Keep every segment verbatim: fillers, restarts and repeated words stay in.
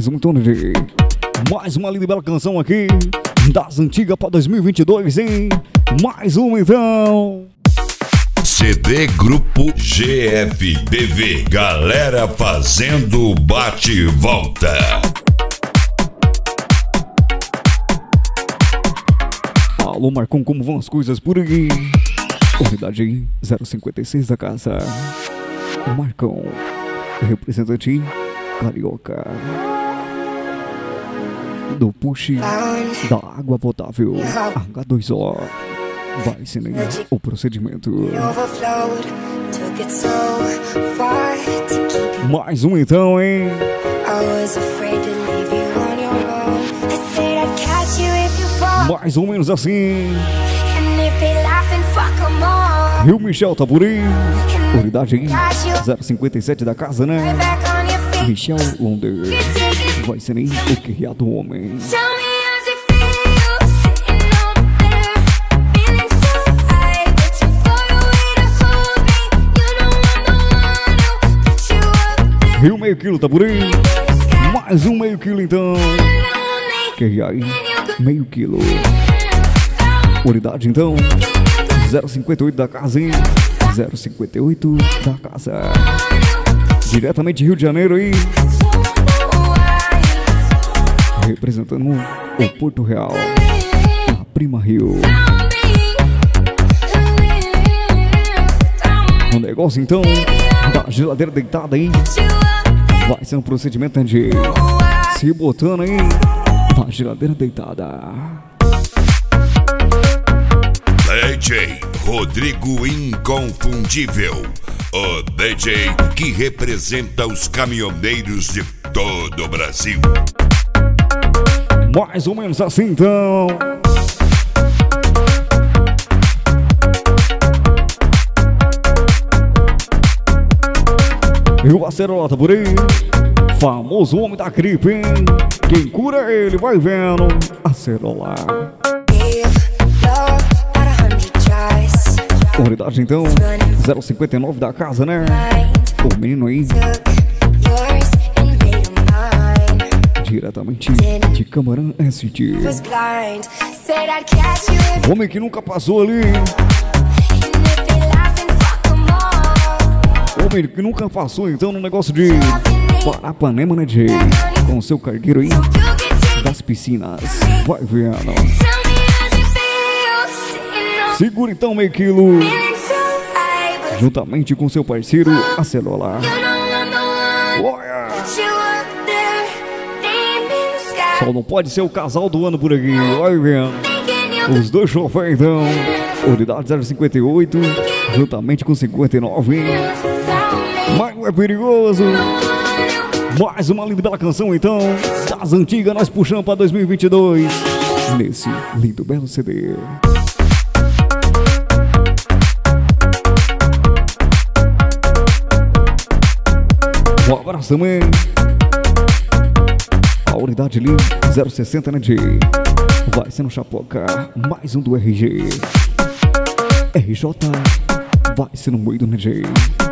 Mais um torno de... Mais uma linda e bela canção aqui das antigas para dois mil e vinte e dois, hein? Mais uma então. C D Grupo G F B V, galera fazendo bate e volta. Alô Marcão, como vão as coisas por aí? Unidade zero cinquenta e seis da casa. O Marcão, representante carioca do push da água potável H dois O. Vai ser o procedimento. Mais um então, hein? Mais ou menos assim. E o Michel tá por aí. Unidade zero cinquenta e sete da casa, né? Michel Londer. Vai ser nem o criado homem. E o meio quilo tá por aí. Mais um meio quilo então. Que aí, meio quilo. Unidade então zero cinquenta e oito da casa, hein? zero cinquenta e oito da casa. Diretamente de Rio de Janeiro aí. Representando o Porto Real, a Prima Rio. O negócio então da geladeira deitada aí. Vai ser um procedimento de se botando aí na geladeira deitada. D J Rodrigo Inconfundível, o D J que representa os caminhoneiros de todo o Brasil. Mais ou menos assim então. E o Acerola tá por aí. Famoso homem da gripe, hein? Quem cura ele vai vendo. Acerola. Unidade então zero cinquenta e nove da casa, né? O menino aí diretamente de Camarão S D. Homem que nunca passou ali. Homem que nunca passou então no negócio de Parapanema, né, Jay? Com o seu cargueiro aí das piscinas. Vai vendo. Segura então meio quilo. Juntamente com seu parceiro Acerola. Olha! Só não pode ser o casal do ano por aqui. Vai vendo. Os dois chofés então. Unidade zero cinquenta e oito. Juntamente com cinquenta e nove. Mas não é perigoso. Mais uma linda e bela canção então. Das antigas nós puxamos para dois mil e vinte e dois. Nesse lindo belo C D. Um abraço também. A unidade ali zero sessenta, né, G? Vai ser no Chapoca. Mais um do R G. R J vai ser no meio do N J.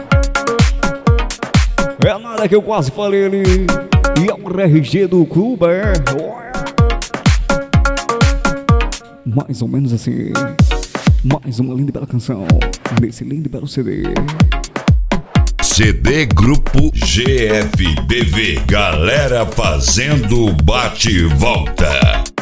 É nada que eu quase falei ali. E é o R G do Cuba, é? Mais ou menos assim. Mais uma linda e bela canção nesse lindo e belo C D. C D Grupo G F B V, galera fazendo bate e volta.